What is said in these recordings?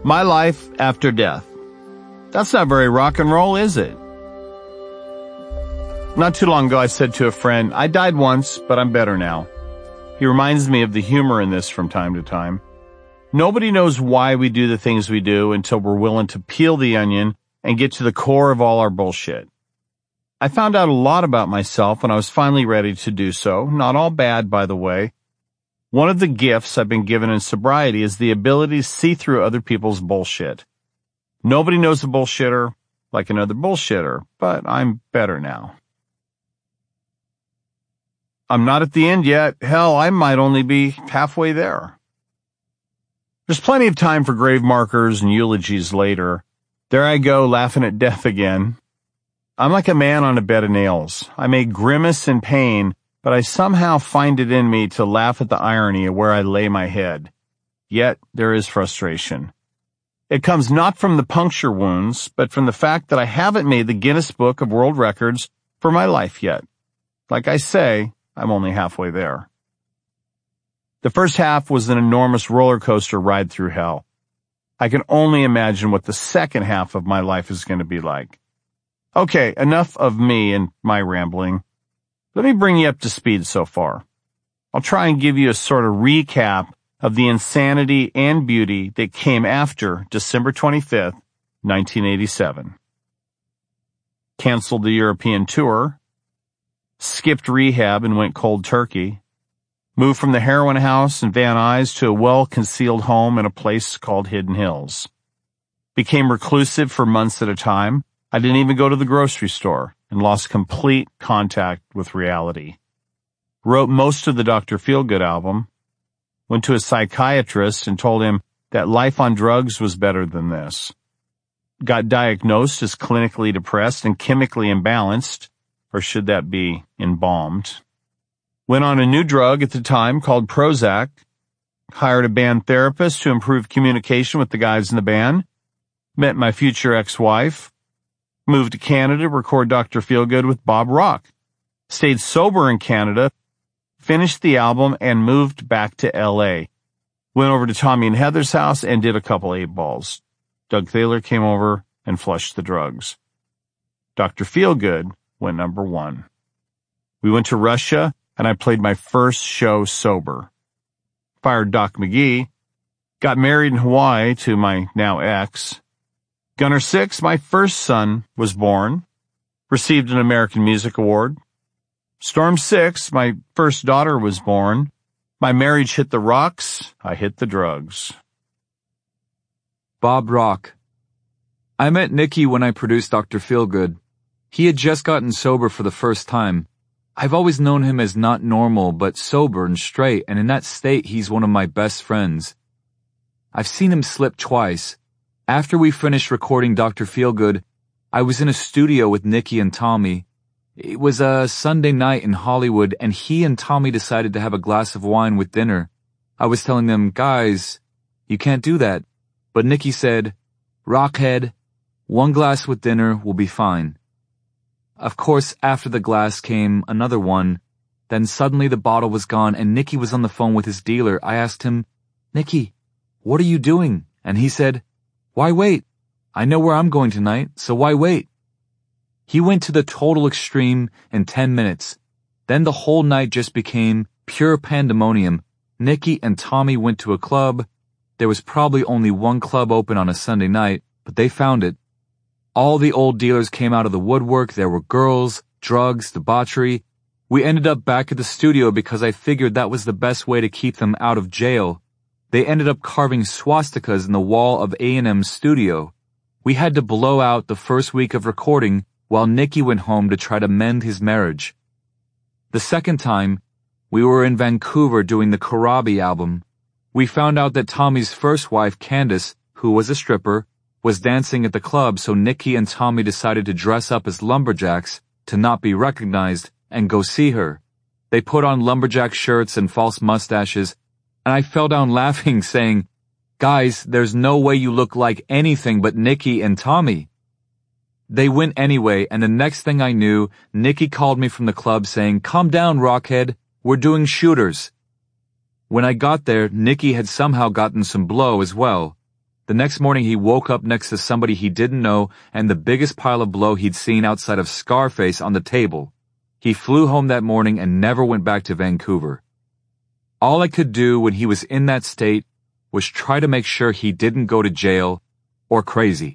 My life after death. That's not very rock and roll, is it? Not too long ago, I said to a friend, I died once, but I'm better now. He reminds me of the humor in this from time to time. Nobody knows why we do the things we do until we're willing to peel the onion and get to the core of all our bullshit. I found out a lot about myself when I was finally ready to do so. Not all bad, by the way. One of the gifts I've been given in sobriety is the ability to see through other people's bullshit. Nobody knows a bullshitter like another bullshitter, but I'm better now. I'm not at the end yet. Hell, I might only be halfway there. There's plenty of time for grave markers and eulogies later. There I go, laughing at death again. I'm like a man on a bed of nails. I may grimace in pain, but I somehow find it in me to laugh at the irony of where I lay my head. Yet there is frustration. It comes not from the puncture wounds, but from the fact that I haven't made the Guinness Book of World Records for my life yet. Like I say, I'm only halfway there. The first half was an enormous roller coaster ride through hell. I can only imagine what the second half of my life is going to be like. Okay, enough of me and my rambling. Let me bring you up to speed so far. I'll try and give you a sort of recap of the insanity and beauty that came after December 25th, 1987. Canceled the European tour. Skipped rehab and went cold turkey. Moved from the heroin house in Van Nuys to a well-concealed home in a place called Hidden Hills. Became reclusive for months at a time. I didn't even go to the grocery store and lost complete contact with reality. Wrote most of the Dr. Feelgood album. Went to a psychiatrist and told him that life on drugs was better than this. Got diagnosed as clinically depressed and chemically imbalanced, or should that be embalmed. Went on a new drug at the time called Prozac. Hired a band therapist to improve communication with the guys in the band. Met my future ex-wife. Moved to Canada to record Dr. Feelgood with Bob Rock. Stayed sober in Canada. Finished the album and moved back to L.A. Went over to Tommy and Heather's house and did a couple 8-balls. Doug Thaler came over and flushed the drugs. Dr. Feelgood went number 1. We went to Russia and I played my first show sober. Fired Doc McGee. Got married in Hawaii to my now ex. Gunner 6, my first son, was born. Received an American Music Award. Storm 6, my first daughter was born. My marriage hit the rocks. I hit the drugs. Bob Rock. I met Nicky when I produced Dr. Feelgood. He had just gotten sober for the first time. I've always known him as not normal, but sober and straight, and in that state, he's one of my best friends. I've seen him slip twice. After we finished recording Dr. Feelgood, I was in a studio with Nicky and Tommy. It was a Sunday night in Hollywood, and he and Tommy decided to have a glass of wine with dinner. I was telling them, guys, you can't do that. But Nicky said, Rockhead, 1 glass with dinner will be fine. Of course, after the glass came another one. Then suddenly the bottle was gone, and Nicky was on the phone with his dealer. I asked him, Nicky, what are you doing? And he said, why wait? I know where I'm going tonight, so why wait? He went to the total extreme in 10 minutes. Then the whole night just became pure pandemonium. Nicky and Tommy went to a club. There was probably only one club open on a Sunday night, but they found it. All the old dealers came out of the woodwork. There were girls, drugs, debauchery. We ended up back at the studio because I figured that was the best way to keep them out of jail. They ended up carving swastikas in the wall of A&M's studio. We had to blow out the first week of recording while Nicky went home to try to mend his marriage. The second time, we were in Vancouver doing the Karabi album. We found out that Tommy's first wife, Candace, who was a stripper, was dancing at the club, so Nicky and Tommy decided to dress up as lumberjacks to not be recognized and go see her. They put on lumberjack shirts and false mustaches, and I fell down laughing, saying, guys, there's no way you look like anything but Nicky and Tommy. They went anyway, and the next thing I knew, Nicky called me from the club saying, calm down, Rockhead, we're doing shooters. When I got there, Nicky had somehow gotten some blow as well. The next morning he woke up next to somebody he didn't know and the biggest pile of blow he'd seen outside of Scarface on the table. He flew home that morning and never went back to Vancouver. All I could do when he was in that state was try to make sure he didn't go to jail or crazy.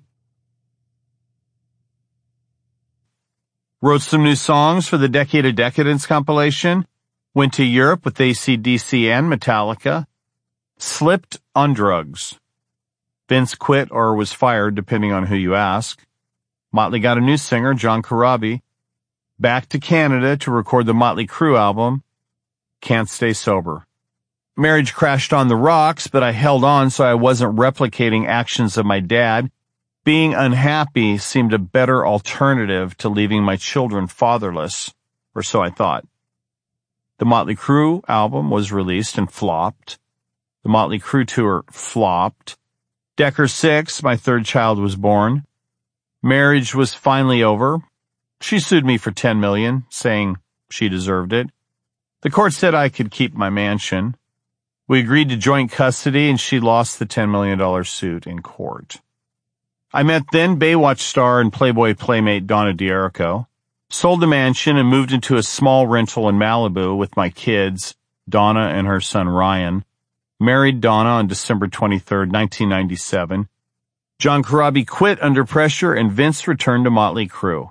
Wrote some new songs for the Decade of Decadence compilation. Went to Europe with AC/DC and Metallica. Slipped on drugs. Vince quit or was fired, depending on who you ask. Motley got a new singer, John Corabi. Back to Canada to record the Motley Crue album. Can't stay sober. Marriage crashed on the rocks, but I held on so I wasn't replicating actions of my dad. Being unhappy seemed a better alternative to leaving my children fatherless, or so I thought. The Motley Crue album was released and flopped. The Motley Crue tour flopped. Decker 6, my third child, was born. Marriage was finally over. She sued me for $10 million, saying she deserved it. The court said I could keep my mansion. We agreed to joint custody, and she lost the $10 million suit in court. I met then Baywatch star and Playboy playmate Donna D'Errico, sold the mansion and moved into a small rental in Malibu with my kids, Donna and her son Ryan. Married Donna on December 23, 1997. John Corabi quit under pressure and Vince returned to Motley Crue.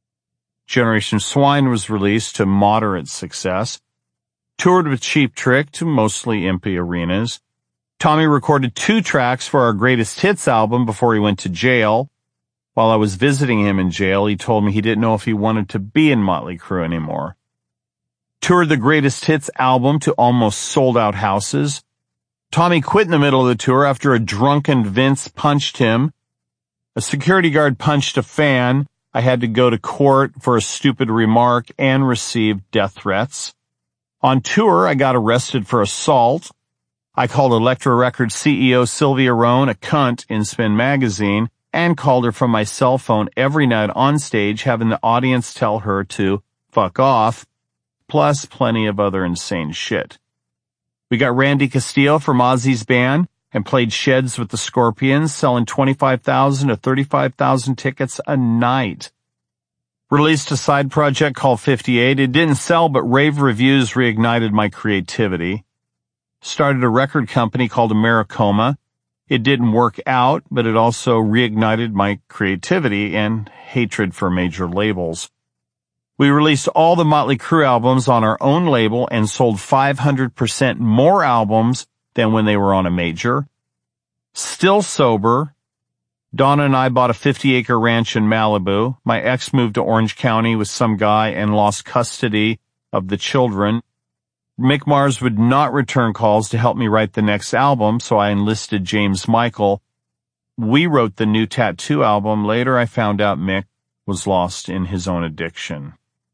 Generation Swine was released to moderate success. Toured with Cheap Trick to mostly empty arenas. Tommy recorded 2 tracks for our Greatest Hits album before he went to jail. While I was visiting him in jail, he told me he didn't know if he wanted to be in Motley Crue anymore. Toured the Greatest Hits album to almost sold-out houses. Tommy quit in the middle of the tour after a drunken Vince punched him. A security guard punched a fan. I had to go to court for a stupid remark and received death threats. On tour, I got arrested for assault. I called Elektra Records CEO Sylvia Rhone a cunt in Spin magazine and called her from my cell phone every night on stage, having the audience tell her to fuck off, plus plenty of other insane shit. We got Randy Castillo from Ozzy's band and played sheds with the Scorpions, selling 25,000 to 35,000 tickets a night. Released a side project called 58. It didn't sell, but rave reviews reignited my creativity. Started a record company called Americoma. It didn't work out, but it also reignited my creativity and hatred for major labels. We released all the Motley Crue albums on our own label and sold 500% more albums than when they were on a major. Still sober. Donna and I bought a 50-acre ranch in Malibu. My ex moved to Orange County with some guy and lost custody of the children. Mick Mars would not return calls to help me write the next album, so I enlisted James Michael. We wrote the new Tattoo album. Later I found out Mick was lost in his own addiction.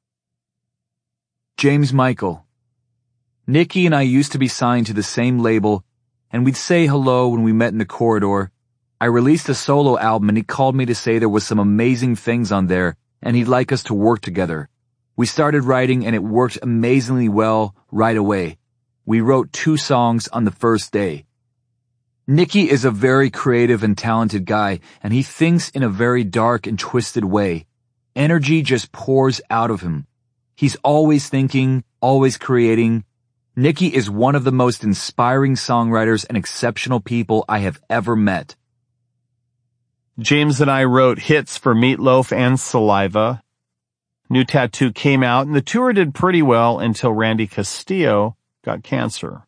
James Michael. Nikki and I used to be signed to the same label, and we'd say hello when we met in the corridor. I released a solo album and he called me to say there was some amazing things on there and he'd like us to work together. We started writing and it worked amazingly well right away. We wrote 2 songs on the first day. Nikki is a very creative and talented guy and he thinks in a very dark and twisted way. Energy just pours out of him. He's always thinking, always creating. Nikki is one of the most inspiring songwriters and exceptional people I have ever met. James and I wrote hits for Meatloaf and Saliva. New Tattoo came out and the tour did pretty well until Randy Castillo got cancer.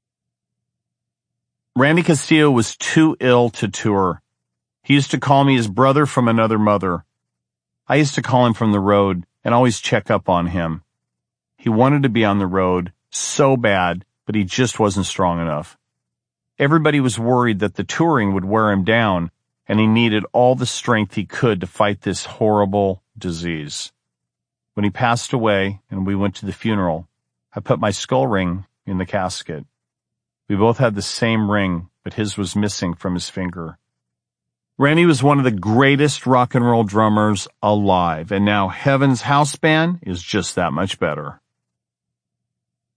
Randy Castillo was too ill to tour. He used to call me his brother from another mother. I used to call him from the road and always check up on him. He wanted to be on the road so bad, but he just wasn't strong enough. Everybody was worried that the touring would wear him down, and he needed all the strength he could to fight this horrible disease. When he passed away and we went to the funeral, I put my skull ring in the casket. We both had the same ring, but his was missing from his finger. Randy was one of the greatest rock and roll drummers alive, and now Heaven's House Band is just that much better.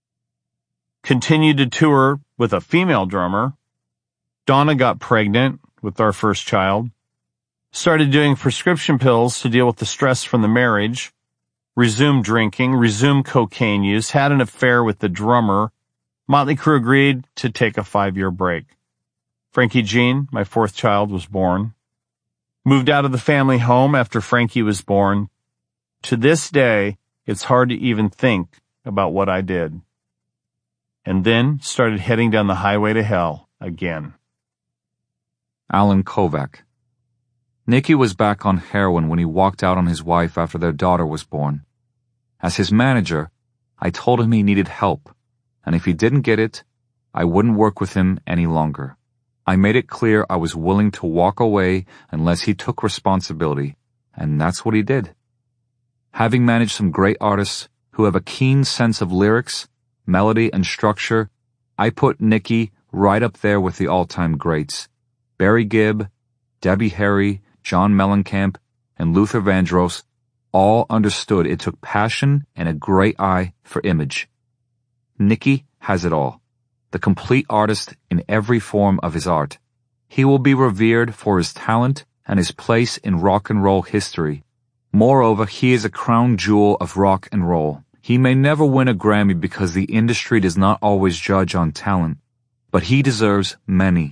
Continued to tour with a female drummer. Donna got pregnant. with our first child. Started doing prescription pills to deal with the stress from the marriage. Resumed drinking, resumed cocaine use, had an affair with the drummer. Motley Crue agreed to take a 5-year break. Frankie Jean, my fourth child, was born. Moved out of the family home after Frankie was born. To this day, it's hard to even think about what I did. And then started heading down the highway to hell again. Alan Kovac. Nicky was back on heroin when he walked out on his wife after their daughter was born. As his manager, I told him he needed help, and if he didn't get it, I wouldn't work with him any longer. I made it clear I was willing to walk away unless he took responsibility, and that's what he did. Having managed some great artists who have a keen sense of lyrics, melody, and structure, I put Nicky right up there with the all-time greats. Barry Gibb, Debbie Harry, John Mellencamp, and Luther Vandross all understood it took passion and a great eye for image. Nicky has it all. The complete artist in every form of his art. He will be revered for his talent and his place in rock and roll history. Moreover, he is a crown jewel of rock and roll. He may never win a Grammy because the industry does not always judge on talent, but he deserves many.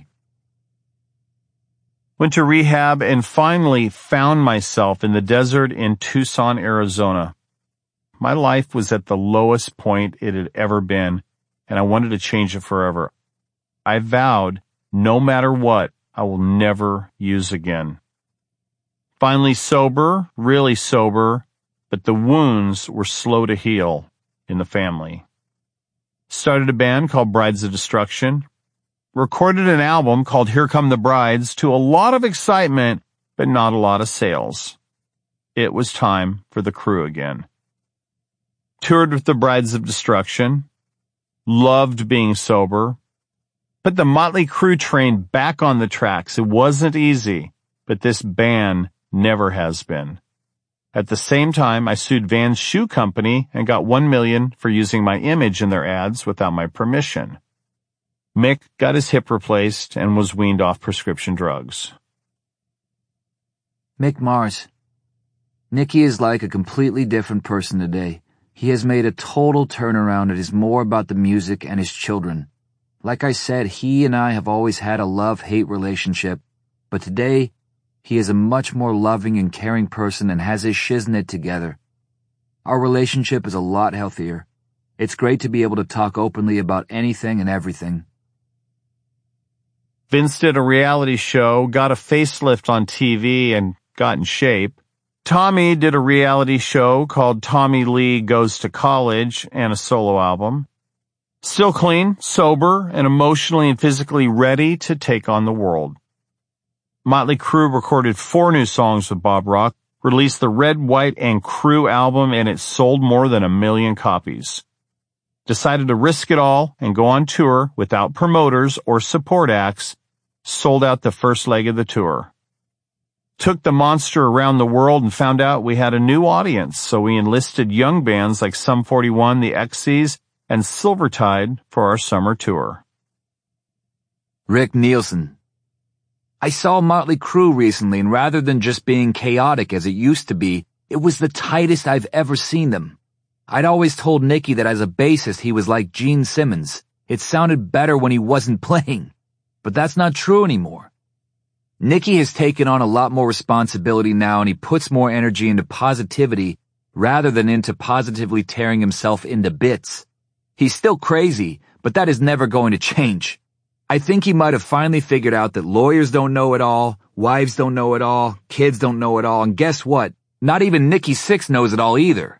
Went to rehab and finally found myself in the desert in Tucson, Arizona. My life was at the lowest point it had ever been, and I wanted to change it forever. I vowed, no matter what, I will never use again. Finally sober, really sober, but the wounds were slow to heal in the family. Started a band called Brides of Destruction. Recorded an album called Here Come the Brides to a lot of excitement, but not a lot of sales. It was time for the Crue again. Toured with the Brides of Destruction. Loved being sober. Put the Motley Crue train back on the tracks. It wasn't easy, but this band never has been. At the same time, I sued Vans Shoe Company and got $1 million for using my image in their ads without my permission. Mick got his hip replaced and was weaned off prescription drugs. Mick Mars. Nicky is like a completely different person today. He has made a total turnaround. It is more about the music and his children. Like I said, he and I have always had a love-hate relationship, but today, he is a much more loving and caring person and has his shiznit together. Our relationship is a lot healthier. It's great to be able to talk openly about anything and everything. Vince did a reality show, got a facelift on TV, and got in shape. Tommy did a reality show called Tommy Lee Goes to College and a solo album. Still clean, sober, and emotionally and physically ready to take on the world. Motley Crue recorded 4 new songs with Bob Rock, released the Red, White, and Crue album, and it sold more than 1 million copies. Decided to risk it all and go on tour without promoters or support acts, sold out the first leg of the tour. Took the monster around the world and found out we had a new audience, so we enlisted young bands like Sum 41, the X's, and Silvertide for our summer tour. Rick Nielsen. I saw Motley Crue recently, and rather than just being chaotic as it used to be, it was the tightest I've ever seen them. I'd always told Nicky that as a bassist he was like Gene Simmons. It sounded better when he wasn't playing. But that's not true anymore. Nicky has taken on a lot more responsibility now, and he puts more energy into positivity rather than into positively tearing himself into bits. He's still crazy, but that is never going to change. I think he might have finally figured out that lawyers don't know it all, wives don't know it all, kids don't know it all, and guess what? Not even Nikki Sixx knows it all either.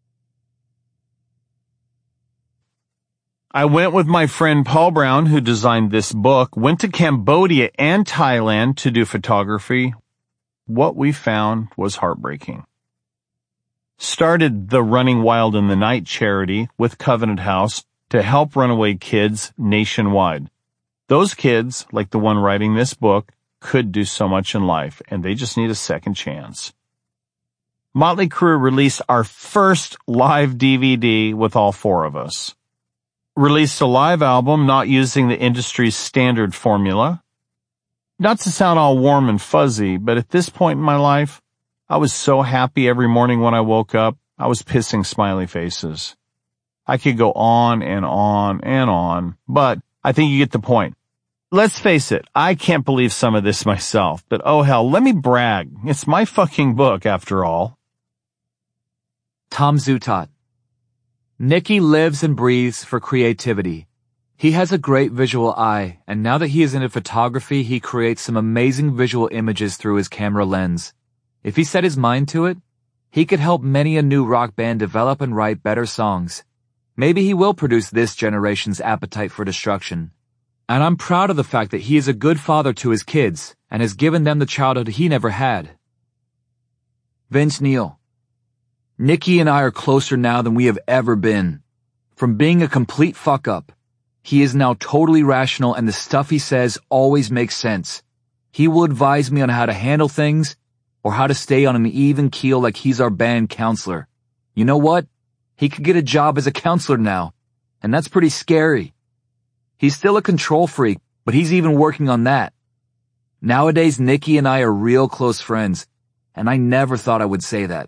I went with my friend Paul Brown, who designed this book, went to Cambodia and Thailand to do photography. What we found was heartbreaking. Started the Running Wild in the Night charity with Covenant House to help runaway kids nationwide. Those kids, like the one writing this book, could do so much in life, and they just need a second chance. Motley Crue released our first live DVD with all 4 of us. Released a live album not using the industry's standard formula. Not to sound all warm and fuzzy, but at this point in my life, I was so happy every morning when I woke up, I was pissing smiley faces. I could go on and on and on, but I think you get the point. Let's face it, I can't believe some of this myself, but oh hell, let me brag. It's my fucking book after all. Tom Zutaut. Nicky lives and breathes for creativity. He has a great visual eye, and now that he is into photography, he creates some amazing visual images through his camera lens. If he set his mind to it, he could help many a new rock band develop and write better songs. Maybe he will produce this generation's Appetite for Destruction. And I'm proud of the fact that he is a good father to his kids and has given them the childhood he never had. Vince Neil. Nicky and I are closer now than we have ever been. From being a complete fuck-up, he is now totally rational and the stuff he says always makes sense. He will advise me on how to handle things or how to stay on an even keel like he's our band counselor. You know what? He could get a job as a counselor now, and that's pretty scary. He's still a control freak, but he's even working on that. Nowadays, Nicky and I are real close friends, and I never thought I would say that.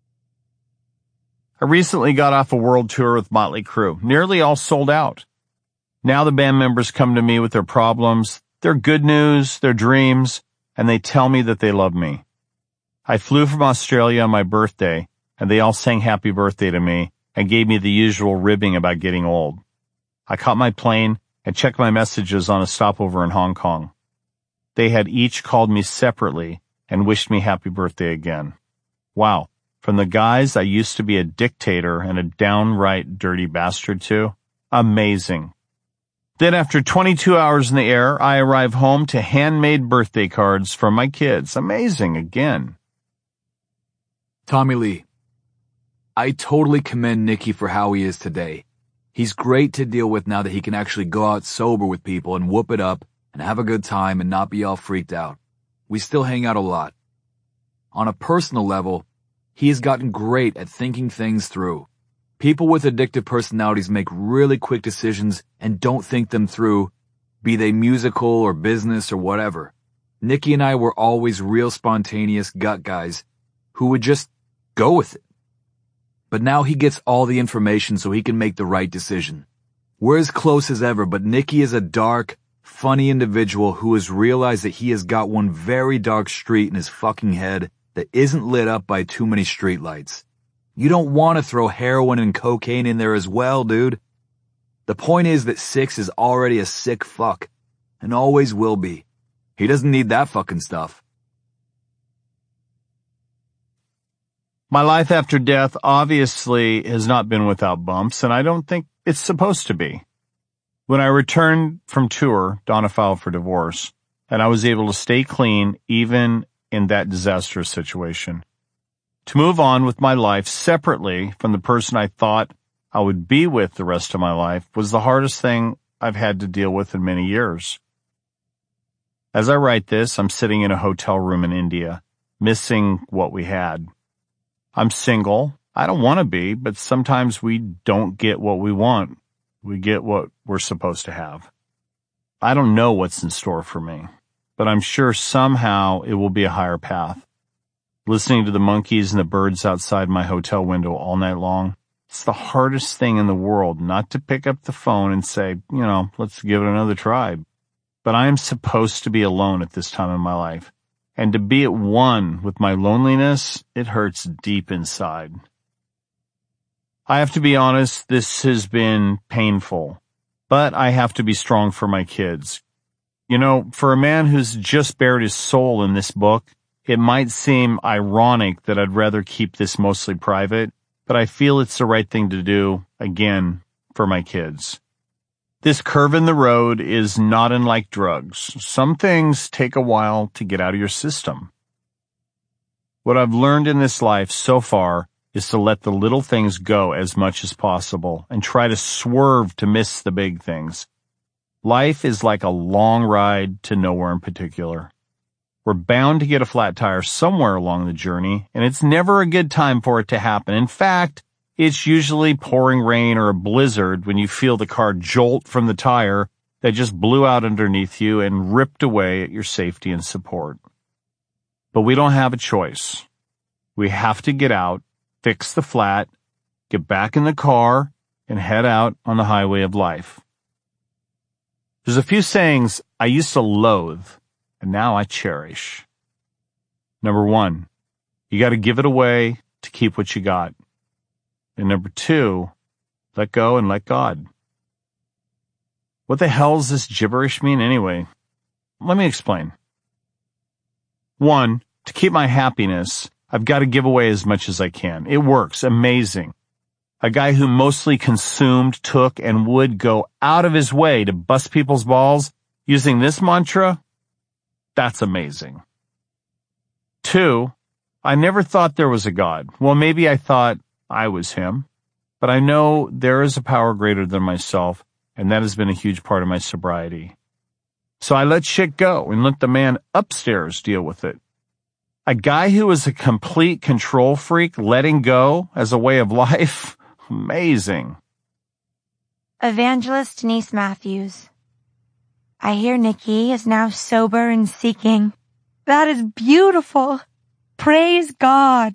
I recently got off a world tour with Motley Crue, nearly all sold out. Now the band members come to me with their problems, their good news, their dreams, and they tell me that they love me. I flew from Australia on my birthday, and they all sang happy birthday to me and gave me the usual ribbing about getting old. I caught my plane and checked my messages on a stopover in Hong Kong. They had each called me separately and wished me happy birthday again. Wow, from the guys I used to be a dictator and a downright dirty bastard to, amazing. Then after 22 hours in the air, I arrive home to handmade birthday cards from my kids. Amazing again. Tommy Lee. I totally commend Nicky for how he is today. He's great to deal with now that he can actually go out sober with people and whoop it up and have a good time and not be all freaked out. We still hang out a lot. On a personal level, he has gotten great at thinking things through. People with addictive personalities make really quick decisions and don't think them through, be they musical or business or whatever. Nicky and I were always real spontaneous gut guys who would just go with it. But now he gets all the information so he can make the right decision. We're as close as ever, but Nicky is a dark, funny individual who has realized that he has got one very dark street in his fucking head that isn't lit up by too many streetlights. You don't want to throw heroin and cocaine in there as well, dude. The point is that Six is already a sick fuck, and always will be. He doesn't need that fucking stuff. My life after death obviously has not been without bumps, and I don't think it's supposed to be. When I returned from tour, Donna filed for divorce, and I was able to stay clean even in that disastrous situation. To move on with my life separately from the person I thought I would be with the rest of my life was the hardest thing I've had to deal with in many years. As I write this, I'm sitting in a hotel room in India, missing what we had. I'm single. I don't want to be, but sometimes we don't get what we want. We get what we're supposed to have. I don't know what's in store for me, but I'm sure somehow it will be a higher path. Listening to the monkeys and the birds outside my hotel window all night long, it's the hardest thing in the world not to pick up the phone and say, let's give it another try. But I am supposed to be alone at this time in my life. And to be at one with my loneliness, it hurts deep inside. I have to be honest, this has been painful, but I have to be strong for my kids. For a man who's just bared his soul in this book, it might seem ironic that I'd rather keep this mostly private, but I feel it's the right thing to do, again, for my kids. This curve in the road is not unlike drugs. Some things take a while to get out of your system. What I've learned in this life so far is to let the little things go as much as possible and try to swerve to miss the big things. Life is like a long ride to nowhere in particular. We're bound to get a flat tire somewhere along the journey, and it's never a good time for it to happen. In fact, it's usually pouring rain or a blizzard when you feel the car jolt from the tire that just blew out underneath you and ripped away at your safety and support. But we don't have a choice. We have to get out, fix the flat, get back in the car, and head out on the highway of life. There's a few sayings I used to loathe, and now I cherish. Number 1, you got to give it away to keep what you got. And number 2, let go and let God. What the hell does this gibberish mean anyway? Let me explain. 1, to keep my happiness, I've got to give away as much as I can. It works. Amazing. A guy who mostly consumed, took, and would go out of his way to bust people's balls using this mantra, that's amazing. 2, I never thought there was a God. Well, maybe I thought I was him, but I know there is a power greater than myself, and that has been a huge part of my sobriety. So I let shit go and let the man upstairs deal with it. A guy who is a complete control freak letting go as a way of life? Amazing. Evangelist Denise Matthews. I hear Nikki is now sober and seeking. That is beautiful. Praise God.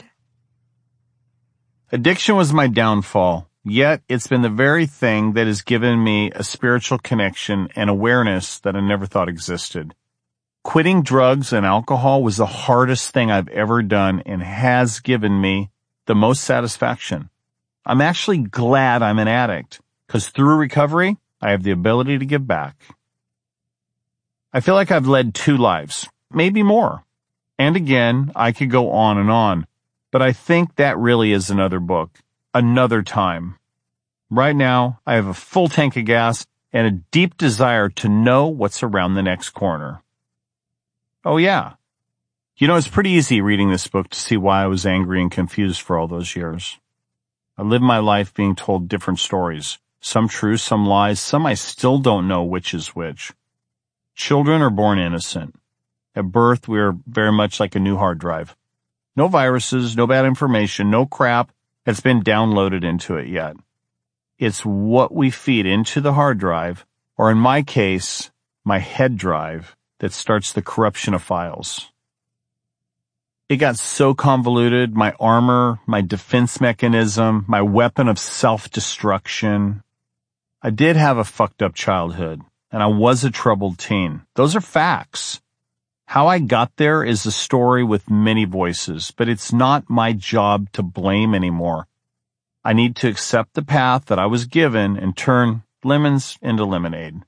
Addiction was my downfall, yet it's been the very thing that has given me a spiritual connection and awareness that I never thought existed. Quitting drugs and alcohol was the hardest thing I've ever done and has given me the most satisfaction. I'm actually glad I'm an addict, because through recovery, I have the ability to give back. I feel like I've led 2 lives, maybe more. And again, I could go on, but I think that really is another book, another time. Right now, I have a full tank of gas and a deep desire to know what's around the next corner. Oh yeah. You know, it's pretty easy reading this book to see why I was angry and confused for all those years. I lived my life being told different stories, some true, some lies, some I still don't know which is which. Children are born innocent. At birth, we are very much like a new hard drive. No viruses, no bad information, no crap that's been downloaded into it yet. It's what we feed into the hard drive, or in my case, my head drive, that starts the corruption of files. It got so convoluted, my armor, my defense mechanism, my weapon of self-destruction. I did have a fucked up childhood, and I was a troubled teen. Those are facts. How I got there is a story with many voices, but it's not my job to blame anymore. I need to accept the path that I was given and turn lemons into lemonade.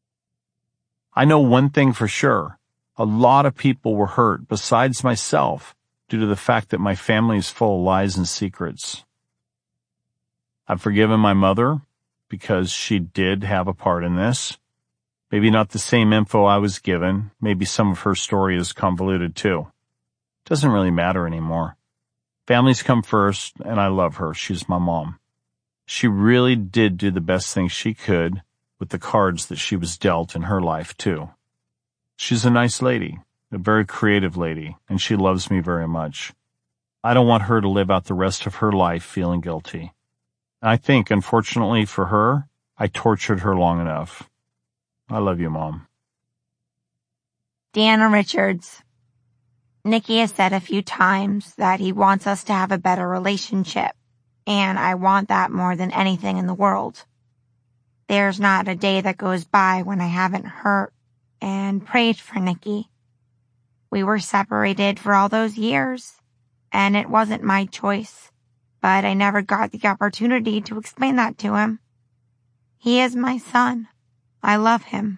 I know one thing for sure. A lot of people were hurt besides myself due to the fact that my family is full of lies and secrets. I've forgiven my mother because she did have a part in this. Maybe not the same info I was given. Maybe some of her story is convoluted too. Doesn't really matter anymore. Families come first, and I love her. She's my mom. She really did do the best thing she could with the cards that she was dealt in her life too. She's a nice lady, a very creative lady, and she loves me very much. I don't want her to live out the rest of her life feeling guilty. I think, unfortunately for her, I tortured her long enough. I love you, Mom. Deanna Richards. Nikki has said a few times that he wants us to have a better relationship, and I want that more than anything in the world. There's not a day that goes by when I haven't hurt and prayed for Nikki. We were separated for all those years, and it wasn't my choice, but I never got the opportunity to explain that to him. He is my son. I love him.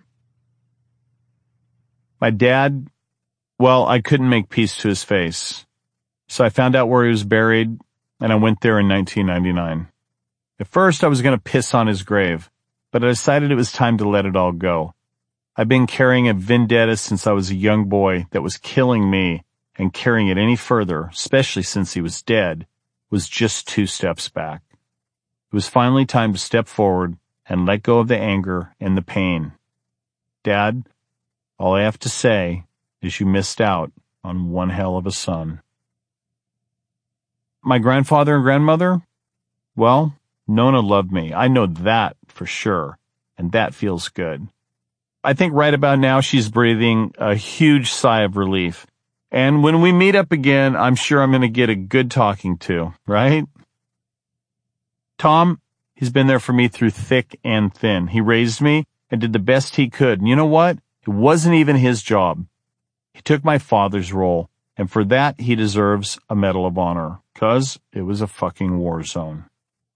My dad, well, I couldn't make peace to his face. So I found out where he was buried, and I went there in 1999. At first, I was going to piss on his grave, but I decided it was time to let it all go. I've been carrying a vendetta since I was a young boy that was killing me, and carrying it any further, especially since he was dead, was just 2 steps back. It was finally time to step forward and let go of the anger and the pain. Dad, all I have to say is you missed out on one hell of a son. My grandfather and grandmother? Well, Nona loved me. I know that for sure, and that feels good. I think right about now she's breathing a huge sigh of relief. And when we meet up again, I'm sure I'm going to get a good talking to, right? Tom, he's been there for me through thick and thin. He raised me and did the best he could. And you know what? It wasn't even his job. He took my father's role, and for that he deserves a Medal of Honor, 'cause it was a fucking war zone.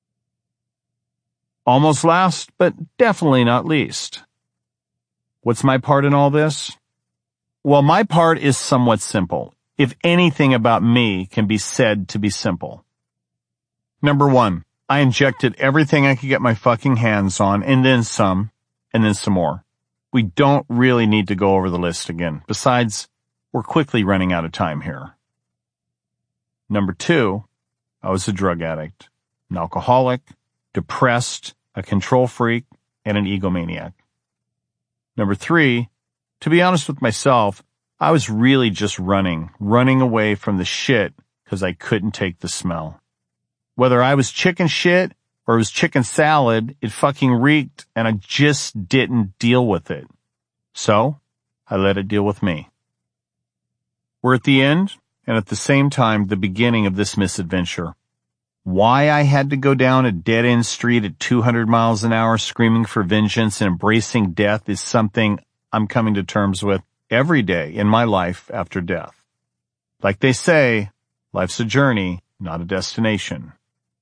Almost last, but definitely not least. What's my part in all this? Well, my part is somewhat simple, if anything about me can be said to be simple. Number one, I injected everything I could get my fucking hands on, and then some more. We don't really need to go over the list again. Besides, we're quickly running out of time here. Number two, I was a drug addict, an alcoholic, depressed, a control freak, and an egomaniac. Number three, to be honest with myself, I was really just running away from the shit because I couldn't take the smell. Whether I was chicken shit or it was chicken salad, it fucking reeked and I just didn't deal with it. So, I let it deal with me. We're at the end and at the same time the beginning of this misadventure. Why I had to go down a dead-end street at 200 miles an hour screaming for vengeance and embracing death is something I'm coming to terms with every day in my life after death. Like they say, life's a journey, not a destination.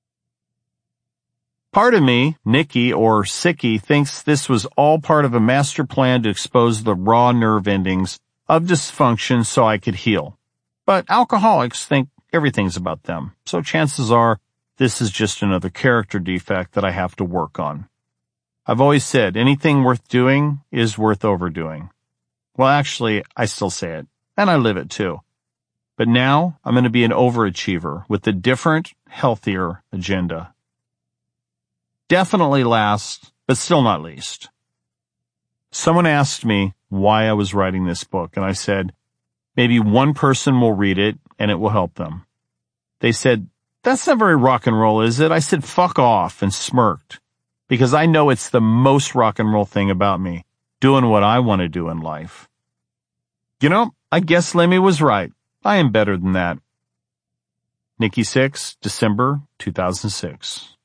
Part of me, Nikki or Sicky, thinks this was all part of a master plan to expose the raw nerve endings of dysfunction so I could heal. But alcoholics think everything's about them, so chances are this is just another character defect that I have to work on. I've always said anything worth doing is worth overdoing. Well, actually, I still say it, and I live it too. But now I'm going to be an overachiever with a different, healthier agenda. Definitely last, but still not least. Someone asked me why I was writing this book, and I said, maybe one person will read it and it will help them. They said, that's not very rock and roll, is it? I said, fuck off, and smirked, because I know it's the most rock and roll thing about me, doing what I want to do in life. You know, I guess Lemmy was right. I am better than that. Nikki 6, December 2006.